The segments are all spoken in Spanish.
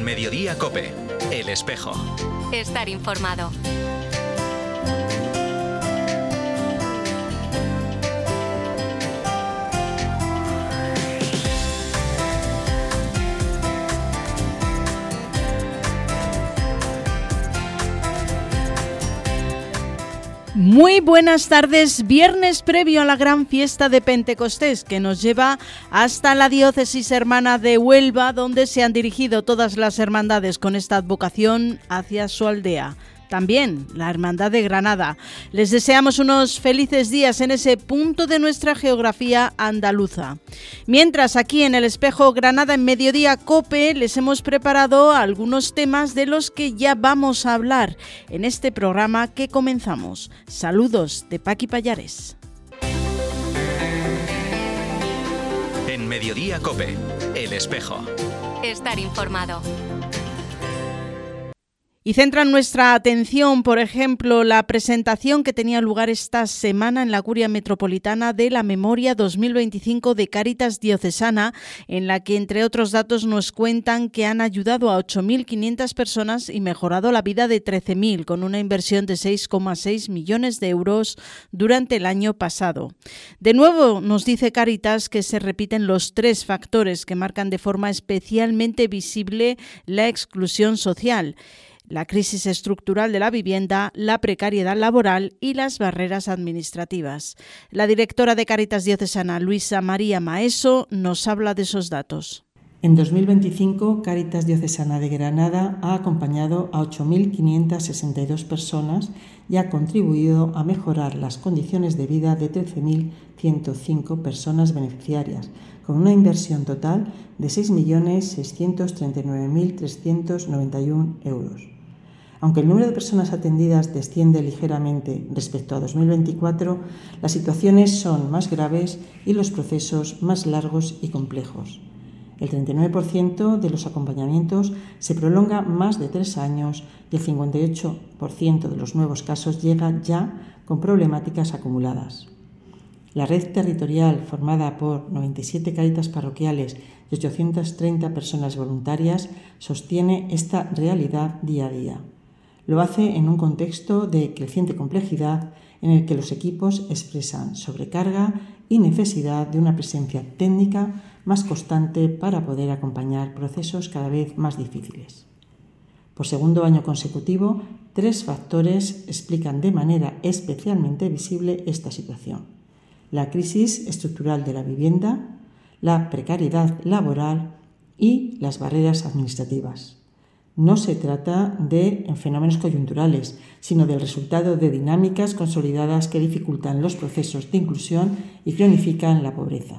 En Mediodía COPE, El Espejo. Estar informado. Muy buenas tardes, viernes previo a la gran fiesta de Pentecostés que nos lleva hasta la diócesis hermana de Huelva, donde se han dirigido todas las hermandades con esta advocación hacia su aldea. También la Hermandad de Granada. Les deseamos unos felices días en ese punto de nuestra geografía andaluza. Mientras aquí en El Espejo Granada en Mediodía COPE les hemos preparado algunos temas de los que ya vamos a hablar en este programa que comenzamos. Saludos de Paqui Pallares. En Mediodía COPE, El Espejo. Estar informado. Y centran nuestra atención, por ejemplo, la presentación que tenía lugar esta semana en la Curia Metropolitana de la Memoria 2025 de Cáritas Diocesana, en la que, entre otros datos, nos cuentan que han ayudado a 8.500 personas y mejorado la vida de 13.000, con una inversión de 6,6 millones de euros durante el año pasado. De nuevo, nos dice Cáritas que se repiten los tres factores que marcan de forma especialmente visible la exclusión social: la crisis estructural de la vivienda, la precariedad laboral y las barreras administrativas. La directora de Cáritas Diocesana, Luisa María Maeso, nos habla de esos datos. En 2025, Cáritas Diocesana de Granada ha acompañado a 8.562 personas y ha contribuido a mejorar las condiciones de vida de 13.105 personas beneficiarias, con una inversión total de 6.639.391 euros. Aunque el número de personas atendidas desciende ligeramente respecto a 2024, las situaciones son más graves y los procesos más largos y complejos. El 39% de los acompañamientos se prolonga más de 3 años y el 58% de los nuevos casos llega ya con problemáticas acumuladas. La red territorial, formada por 97 cáritas parroquiales y 830 personas voluntarias, sostiene esta realidad día a día. Lo hace en un contexto de creciente complejidad en el que los equipos expresan sobrecarga y necesidad de una presencia técnica más constante para poder acompañar procesos cada vez más difíciles. Por segundo año consecutivo, 3 factores explican de manera especialmente visible esta situación: la crisis estructural de la vivienda, la precariedad laboral y las barreras administrativas. No se trata de fenómenos coyunturales, sino del resultado de dinámicas consolidadas que dificultan los procesos de inclusión y cronifican la pobreza.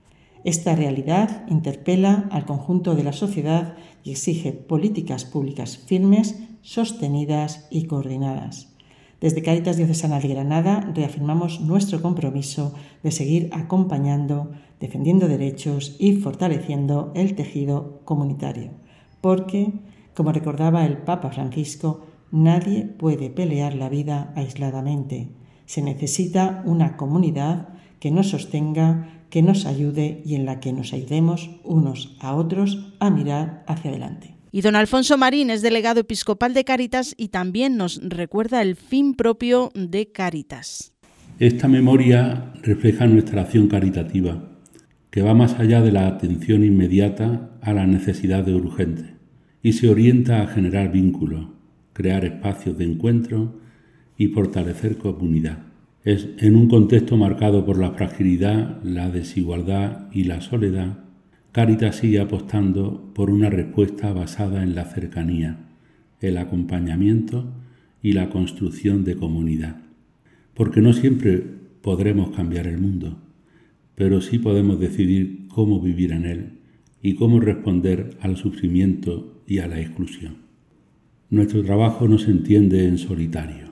Esta realidad interpela al conjunto de la sociedad y exige políticas públicas firmes, sostenidas y coordinadas. Desde Cáritas Diocesana de Granada reafirmamos nuestro compromiso de seguir acompañando, defendiendo derechos y fortaleciendo el tejido comunitario, porque, como recordaba el Papa Francisco, nadie puede pelear la vida aisladamente. Se necesita una comunidad que nos sostenga, que nos ayude y en la que nos ayudemos unos a otros a mirar hacia adelante. Y don Alfonso Marín es delegado episcopal de Cáritas y también nos recuerda el fin propio de Cáritas. Esta memoria refleja nuestra acción caritativa, que va más allá de la atención inmediata a las necesidades urgentes y se orienta a generar vínculos, crear espacios de encuentro y fortalecer comunidad. Es en un contexto marcado por la fragilidad, la desigualdad y la soledad, Cáritas sigue apostando por una respuesta basada en la cercanía, el acompañamiento y la construcción de comunidad. Porque no siempre podremos cambiar el mundo, pero sí podemos decidir cómo vivir en él y cómo responder al sufrimiento y a la exclusión. Nuestro trabajo no se entiende en solitario.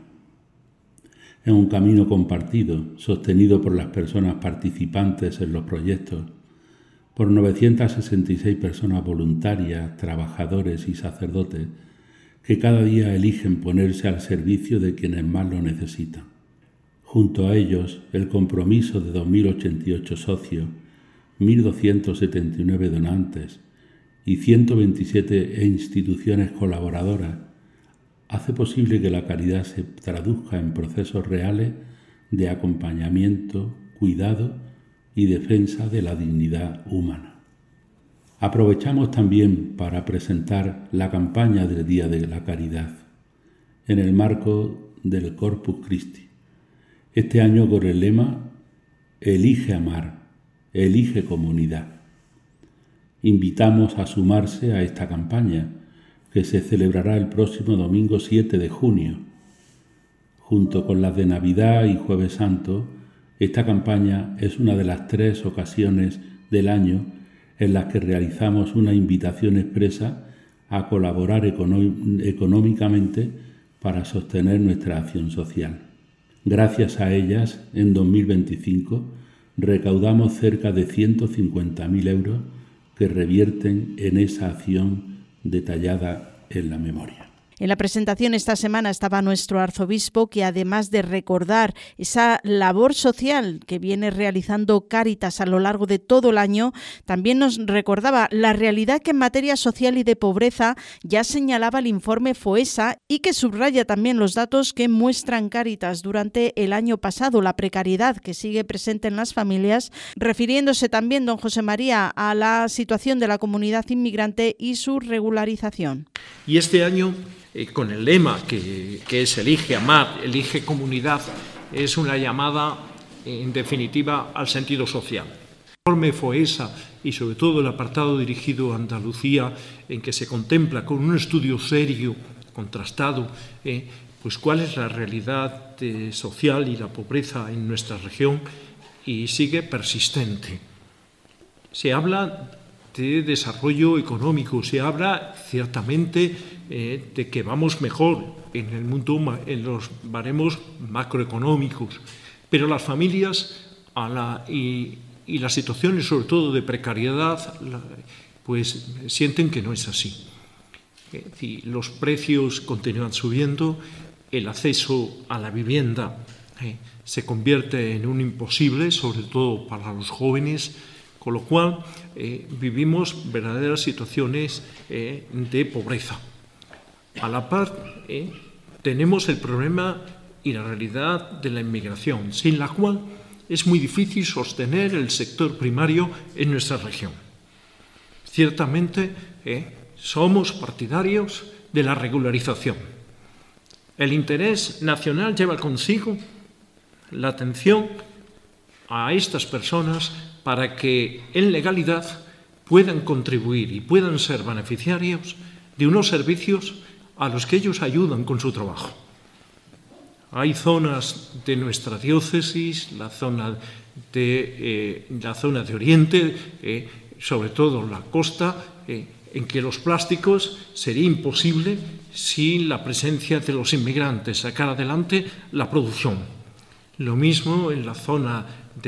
Es un camino compartido, sostenido por las personas participantes en los proyectos, por 966 personas voluntarias, trabajadores y sacerdotes que cada día eligen ponerse al servicio de quienes más lo necesitan. Junto a ellos, el compromiso de 2.088 socios, 1.279 donantes y 127 instituciones colaboradoras hace posible que la caridad se traduzca en procesos reales de acompañamiento, cuidado y defensa de la dignidad humana. Aprovechamos también para presentar la campaña del Día de la Caridad en el marco del Corpus Christi, este año con el lema Elige amar, elige comunidad. Invitamos a sumarse a esta campaña que se celebrará el próximo domingo 7 de junio. Junto con las de Navidad y Jueves Santo, esta campaña es una de las 3 ocasiones del año en las que realizamos una invitación expresa a colaborar económicamente para sostener nuestra acción social. Gracias a ellas, en 2025, recaudamos cerca de 150.000 euros que revierten en esa acción detallada en la memoria. En la presentación esta semana estaba nuestro arzobispo, que además de recordar esa labor social que viene realizando Cáritas a lo largo de todo el año, también nos recordaba la realidad que en materia social y de pobreza ya señalaba el informe FOESA y que subraya también los datos que muestran Cáritas durante el año pasado, la precariedad que sigue presente en las familias, refiriéndose también, don José María, a la situación de la comunidad inmigrante y su regularización. Y este año, con el lema que es Elige amar, elige comunidad, es una llamada, en definitiva, al sentido social. El informe FOESA y sobre todo el apartado dirigido a Andalucía, en que se contempla con un estudio serio, contrastado, pues cuál es la realidad social y la pobreza en nuestra región, y sigue persistente. Se habla de desarrollo económico, se habla ciertamente de que vamos mejor en el mundo, en los baremos macroeconómicos, pero las familias y las situaciones, sobre todo de precariedad, pues sienten que no es así. Los precios continúan subiendo, el acceso a la vivienda se convierte en un imposible, sobre todo para los jóvenes, con lo cual vivimos verdaderas situaciones de pobreza. A la par, tenemos el problema y la realidad de la inmigración, sin la cual es muy difícil sostener el sector primario en nuestra región. Ciertamente, somos partidarios de la regularización. El interés nacional lleva consigo la atención a estas personas para que en legalidad puedan contribuir y puedan ser beneficiarios de unos servicios a los que ellos ayudan con su trabajo. Hay zonas de nuestra diócesis, la zona de Oriente, sobre todo la costa, en que los plásticos sería imposible sin la presencia de los inmigrantes, sacar adelante la producción. Lo mismo en la zona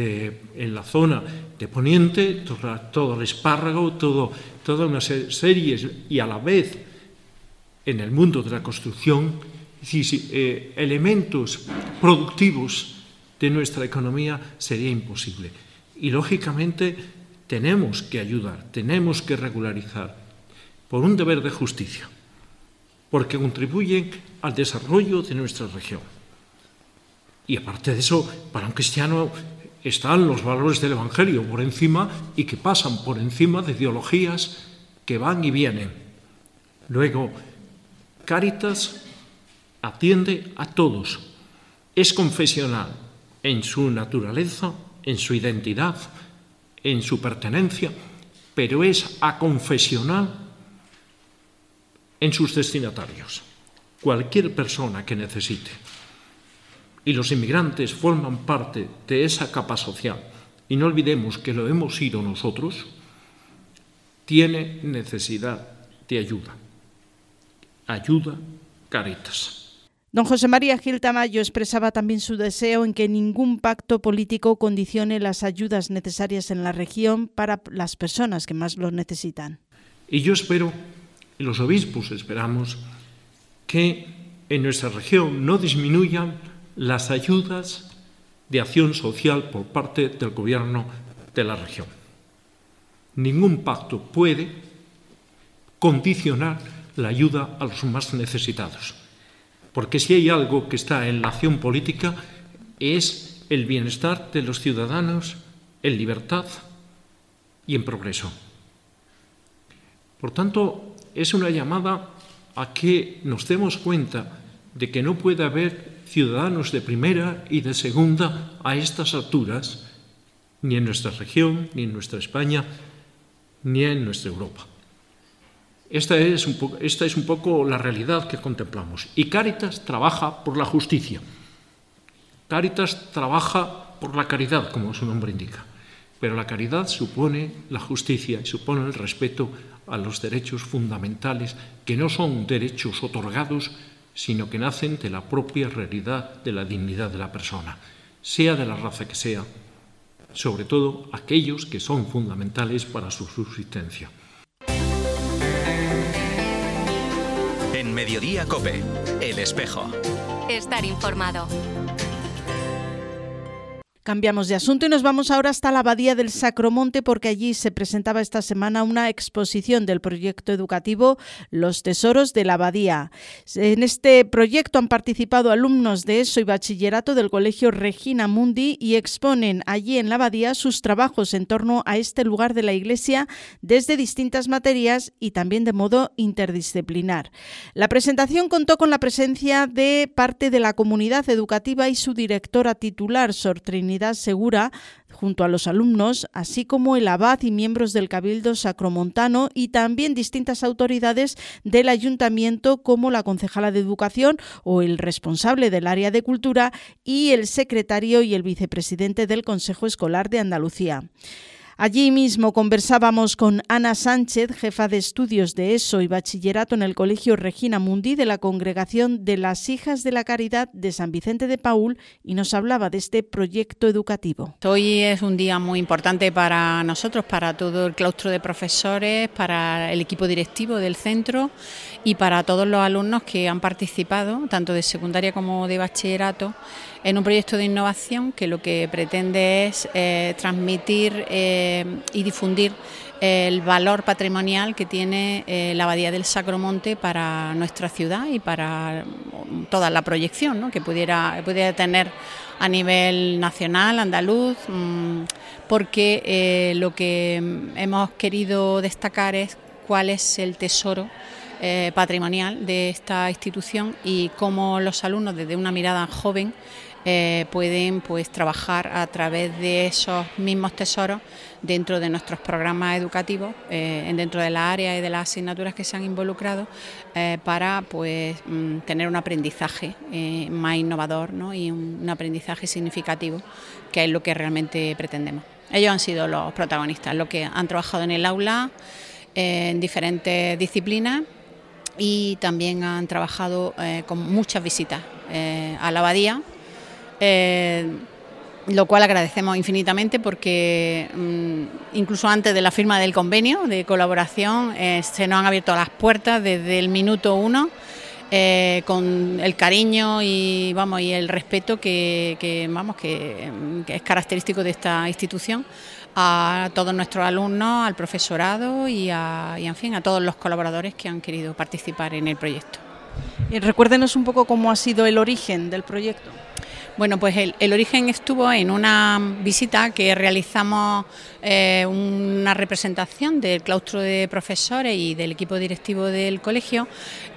de Poniente, todo el espárrago, toda una serie, y a la vez en el mundo de la construcción, elementos productivos de nuestra economía sería imposible. Y lógicamente tenemos que ayudar, tenemos que regularizar por un deber de justicia, porque contribuyen al desarrollo de nuestra región. Y aparte de eso, para un cristiano están los valores del Evangelio por encima y que pasan por encima de ideologías que van y vienen. Luego, Cáritas atiende a todos. Es confesional en su naturaleza, en su identidad, en su pertenencia, pero es aconfesional en sus destinatarios. Cualquier persona que necesite. Y los inmigrantes forman parte de esa capa social. Y no olvidemos que lo hemos sido nosotros, tiene necesidad de ayuda. Ayuda, Cáritas. Don José María Gil Tamayo expresaba también su deseo en que ningún pacto político condicione las ayudas necesarias en la región para las personas que más lo necesitan. Y yo espero, y los obispos esperamos, que en nuestra región no disminuyan las ayudas de acción social por parte del gobierno de la región. Ningún pacto puede condicionar la ayuda a los más necesitados. Porque si hay algo que está en la acción política es el bienestar de los ciudadanos en libertad y en progreso. Por tanto, es una llamada a que nos demos cuenta de que no puede haber ciudadanos de primera y de segunda a estas alturas, ni en nuestra región, ni en nuestra España, ni en nuestra Europa. Esta es un poco la realidad que contemplamos. Y Cáritas trabaja por la justicia. Cáritas trabaja por la caridad, como su nombre indica. Pero la caridad supone la justicia y supone el respeto a los derechos fundamentales, que no son derechos otorgados, sino que nacen de la propia realidad de la dignidad de la persona, sea de la raza que sea, sobre todo aquellos que son fundamentales para su subsistencia. En Mediodía COPE, El Espejo. Estar informado. Cambiamos de asunto y nos vamos ahora hasta la Abadía del Sacromonte, porque allí se presentaba esta semana una exposición del proyecto educativo Los Tesoros de la Abadía. En este proyecto han participado alumnos de ESO y bachillerato del Colegio Regina Mundi y exponen allí en la Abadía sus trabajos en torno a este lugar de la Iglesia desde distintas materias y también de modo interdisciplinar. La presentación contó con la presencia de parte de la comunidad educativa y su directora titular, Sor Trinidad Segura, junto a los alumnos, así como el abad y miembros del Cabildo Sacromontano y también distintas autoridades del ayuntamiento como la concejala de Educación o el responsable del área de Cultura y el secretario y el vicepresidente del Consejo Escolar de Andalucía. Allí mismo conversábamos con Ana Sánchez, jefa de estudios de ESO y bachillerato en el Colegio Regina Mundi de la Congregación de las Hijas de la Caridad de San Vicente de Paúl, y nos hablaba de este proyecto educativo. Hoy es un día muy importante para nosotros, para todo el claustro de profesores, para el equipo directivo del centro y para todos los alumnos que han participado, tanto de secundaria como de bachillerato, en un proyecto de innovación que lo que pretende es transmitir y difundir el valor patrimonial que tiene la Abadía del Sacromonte para nuestra ciudad y para toda la proyección, ¿no?, que pudiera tener a nivel nacional, andaluz, porque lo que hemos querido destacar es cuál es el tesoro patrimonial de esta institución y cómo los alumnos desde una mirada joven pueden trabajar a través de esos mismos tesoros dentro de nuestros programas educativos, dentro de las áreas y de las asignaturas que se han involucrado, para tener un aprendizaje más innovador, ¿no?, y un aprendizaje significativo, que es lo que realmente pretendemos. Ellos han sido los protagonistas, los que han trabajado en el aula en diferentes disciplinas y también han trabajado con muchas visitas a la abadía, lo cual agradecemos infinitamente porque incluso antes de la firma del convenio de colaboración se nos han abierto las puertas desde el minuto 1 con el cariño y el respeto que es característico de esta institución, a todos nuestros alumnos, al profesorado y a todos los colaboradores que han querido participar en el proyecto. Y recuérdenos un poco cómo ha sido el origen del proyecto. Bueno, pues el origen estuvo en una visita que realizamos, una representación del claustro de profesores y del equipo directivo del colegio,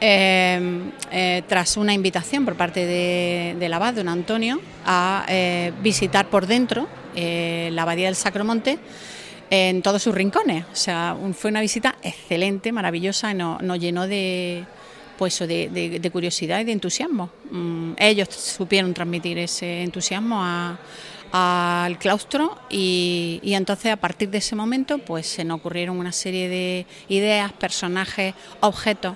tras una invitación por parte del abad, don Antonio, a visitar por dentro la Abadía del Sacromonte en todos sus rincones. O sea, fue una visita excelente, maravillosa, y nos llenó de curiosidad y de entusiasmo. Ellos supieron transmitir ese entusiasmo al claustro y entonces a partir de ese momento se nos ocurrieron una serie de ideas, personajes, objetos,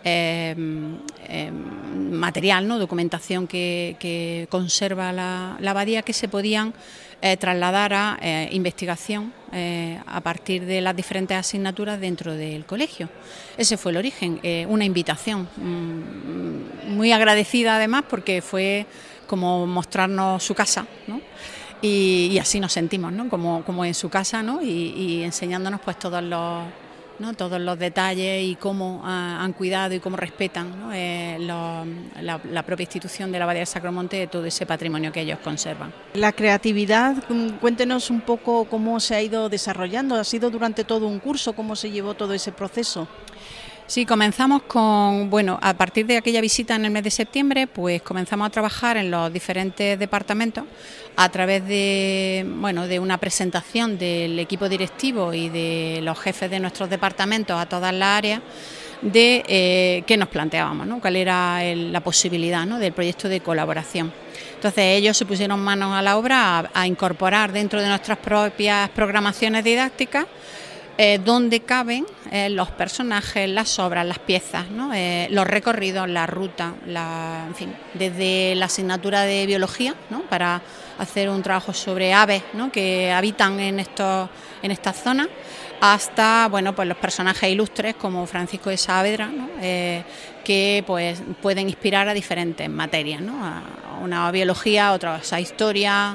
material, ¿no?, documentación que conserva la abadía, que se podían trasladar a investigación a partir de las diferentes asignaturas dentro del colegio. Ese fue el origen, una invitación muy agradecida además, porque fue como mostrarnos su casa, ¿no? Y así nos sentimos, ¿no?, como en su casa, ¿no?, y enseñándonos todos ¿no? Todos los detalles y cómo han cuidado y cómo respetan, ¿no? la propia institución de la Abadía del Sacromonte, de todo ese patrimonio que ellos conservan. La creatividad, cuéntenos un poco cómo se ha ido desarrollando, ha sido durante todo un curso, cómo se llevó todo ese proceso. Sí, comenzamos a partir de aquella visita en el mes de septiembre, pues comenzamos a trabajar en los diferentes departamentos a través de una presentación del equipo directivo y de los jefes de nuestros departamentos a todas las áreas de qué nos planteábamos, ¿no? Cuál era la posibilidad, ¿no? Del proyecto de colaboración. Entonces ellos se pusieron manos a la obra a incorporar dentro de nuestras propias programaciones didácticas donde caben los personajes, las obras, las piezas, ¿no? Los recorridos, la ruta, en fin, desde la asignatura de biología, ¿no? Para hacer un trabajo sobre aves, ¿no? Que habitan en estas zonas, hasta pues los personajes ilustres como Francisco de Saavedra, ¿no? Que pues pueden inspirar a diferentes materias, ¿no? A una biología, otras a historia.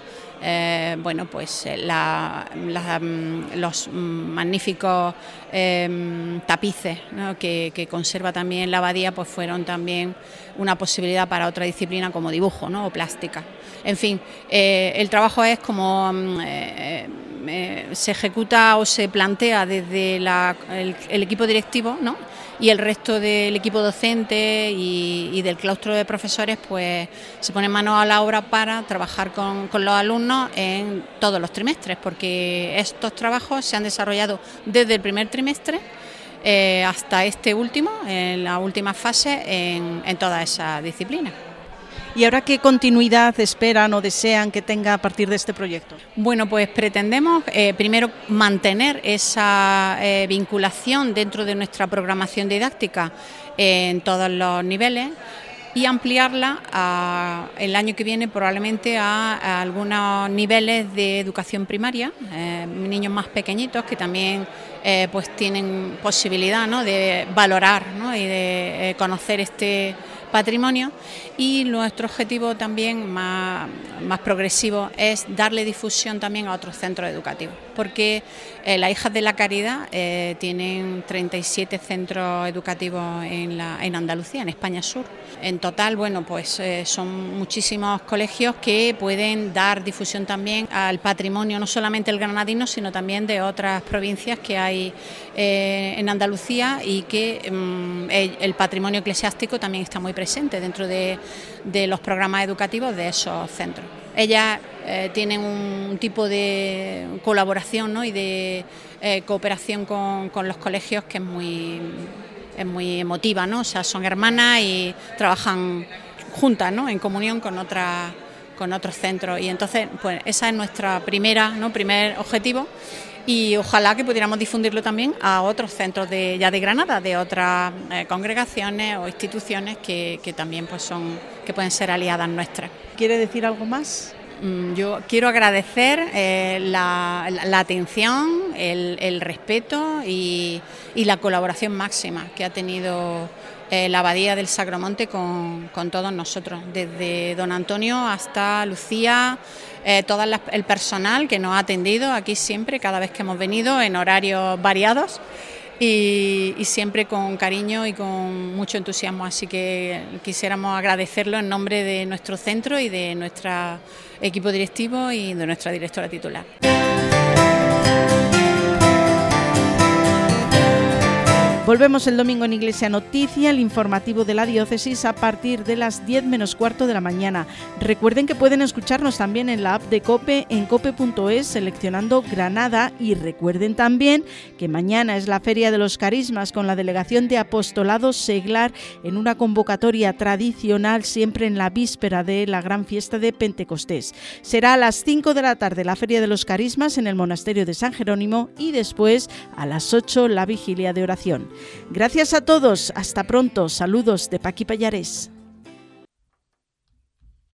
Los magníficos tapices, ¿no? que conserva también la abadía, pues fueron también una posibilidad para otra disciplina como dibujo, ¿no? O plástica. En fin, el trabajo es como se ejecuta o se plantea desde el equipo directivo, ¿no? Y el resto del equipo docente y del claustro de profesores pues se ponen manos a la obra para trabajar con los alumnos en todos los trimestres, porque estos trabajos se han desarrollado desde el primer trimestre hasta este último, en la última fase, en todas esas disciplinas. ¿Y ahora qué continuidad esperan o desean que tenga a partir de este proyecto? Bueno, pues pretendemos primero mantener esa vinculación dentro de nuestra programación didáctica en todos los niveles y ampliarla el año que viene probablemente a algunos niveles de educación primaria, niños más pequeñitos que también pues tienen posibilidad, ¿no? De valorar, ¿no? Y de conocer este patrimonio, y nuestro objetivo también más progresivo es darle difusión también a otros centros educativos, porque las Hijas de la Caridad tienen 37 centros educativos en Andalucía, en España Sur. En total, pues son muchísimos colegios que pueden dar difusión también al patrimonio, no solamente el granadino, sino también de otras provincias que hay en Andalucía, y que el patrimonio eclesiástico también está muy presente dentro de los programas educativos de esos centros. Ellas tienen un tipo de colaboración, ¿no? Y de cooperación con los colegios que es muy emotiva, ¿no? O sea, son hermanas y trabajan juntas, ¿no? En comunión con otros centros, y entonces pues esa es nuestra primer objetivo. Y ojalá que pudiéramos difundirlo también a otros centros de Granada, de otras congregaciones o instituciones que también pues que pueden ser aliadas nuestras. ¿Quiere decir algo más? Yo quiero agradecer la atención, el respeto y la colaboración máxima que ha tenido la Abadía del Sacromonte con todos nosotros, desde don Antonio hasta Lucía, todo el personal que nos ha atendido aquí siempre, cada vez que hemos venido, en horarios variados y siempre con cariño y con mucho entusiasmo. Así que quisiéramos agradecerlo en nombre de nuestro centro y de nuestro equipo directivo y de nuestra directora titular. Volvemos el domingo en Iglesia Noticia, el informativo de la diócesis, a partir de las 10 menos cuarto de la mañana. Recuerden que pueden escucharnos también en la app de COPE, en cope.es, seleccionando Granada, y recuerden también que mañana es la Feria de los Carismas con la Delegación de Apostolado Seglar, en una convocatoria tradicional siempre en la víspera de la gran fiesta de Pentecostés. Será a las 5 de la tarde la Feria de los Carismas en el Monasterio de San Jerónimo, y después a las 8 la vigilia de oración. Gracias a todos, hasta pronto, saludos de Paqui Pallares.